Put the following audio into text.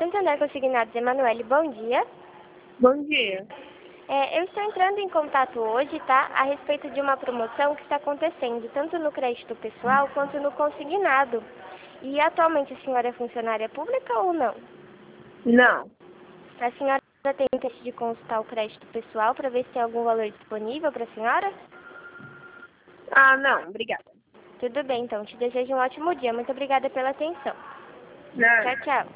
Santander Consignados, Emanuele, bom dia. Bom dia. Eu estou entrando em contato hoje, tá? A respeito de uma promoção que está acontecendo, tanto no crédito pessoal quanto no consignado. E atualmente a senhora é funcionária pública ou não? Não. A senhora tem interesse de consultar o crédito pessoal para ver se tem algum valor disponível para a senhora? Ah, não, obrigada. Tudo bem, então. Te desejo um ótimo dia. Muito obrigada pela atenção. Não. Tchau, tchau.